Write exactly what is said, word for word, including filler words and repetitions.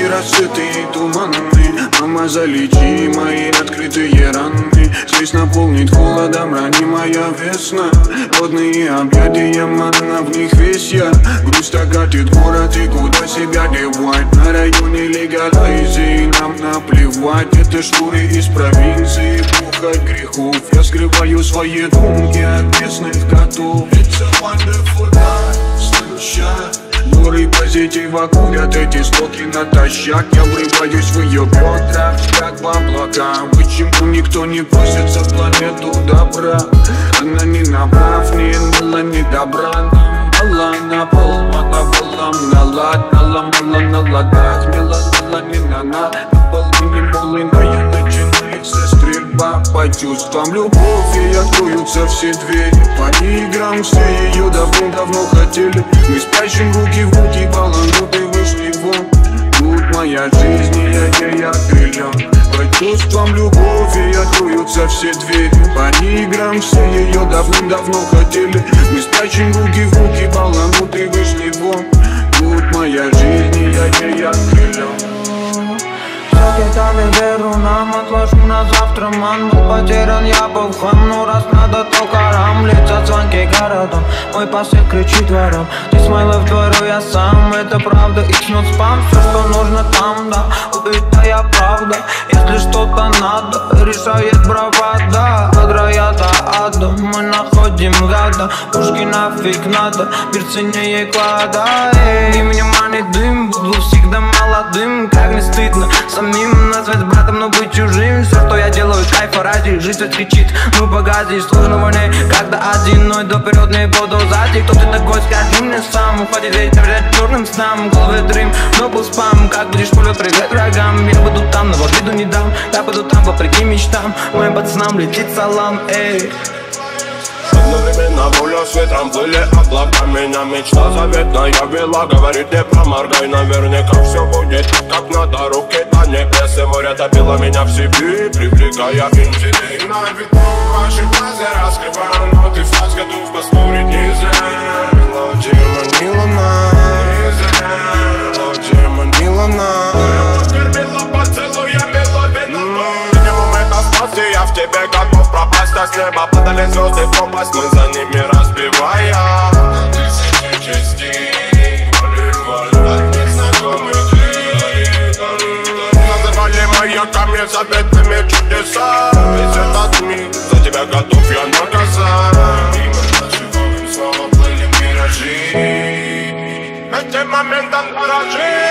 Эти рассветы и туманы, мама, залечи мои открытые раны. Здесь наполнит холодом ранимая весна. Родные объятия, манна, в них весь я. Грусть окатит город, и куда себя девать? На районе легалайзи, нам наплевать. Это шкуры из провинции, пухать грехов. Я скрываю свои думки от местных котов. It's a wonderful life, слышат. Горы позитива курят эти стоки натощак. Я врываюсь в ее бедра, как в облака. Почему никто не просится в планету добра? Она не направ, не была не добра. Нам мало на пол, мало была налад. Мало, мало на ладах, не ладала не на на. На полу не молыная начинается стрельба. По чувствам любовь, ей откроются все двери. По играм все ее давно-давно хотели. Мы спящим руки в руки, балануты вышли вон. Тут моя жизнь, и я ей окрылен. По чувствам любовь, ей откроются все двери. По играм все ее давным-давно хотели. Мы спящим руки в руки, балануты вышли вон. Тут моя жизнь, и я ей окрылен. Детали беру, нам отложу на завтра. Ман был потерян, я был в хлам. Ну раз надо, то карам. Лица звонки городом, мой посыл кричит вором. Здесь мой лайф, говорю я сам. Это правда, it's not спам. Все, что нужно там, да, убитая правда. Если что-то надо, решает бравада. От рая до ада мы находим гада. Пушки нафиг надо, мир ценнее клада. Эй, внимание, дым, буду всегда молодым. Как не стыдно самим назвать братом, но быть чужим. Все, что я делаю, кайфа ради. Жизнь кричит, ну погоди, сложно войны. Когда один, но иду вперед, не буду сзади. Кто ты такой, скажи мне сам. Хватит ветер, черным снам. Голове дрим, но был спам. Как будешь полет, привет врагам. Я буду там, но вот виду не дам. Я буду там, вопреки мечтам. Моим пацанам летит салам, эй. Одновременно воля с ветром плыли облака. Меня мечта заветная вела. Говорит, не проморгай, наверняка все будет так, как надо. Руки до небес, и море топило меня в себе, привлекая интеллект. На виду ваши глаза раскрываю, но ты фаз готов поспорить не зря. Мелодия манила нас, не зря. Мелодия манила нас. Оскорбила поцелуя меловина. Минимум это спасти, я в тебе готов пропасть. А с неба падали звезды в пропасть, мы за ними разбивая тысячи частей. Поливали от незнакомых людей. Называли мои камни заветными чудесами. Весь этот мир за тебя готов я наказать. И мы наши волны снова плыли миражи. Этим моментом дорожи.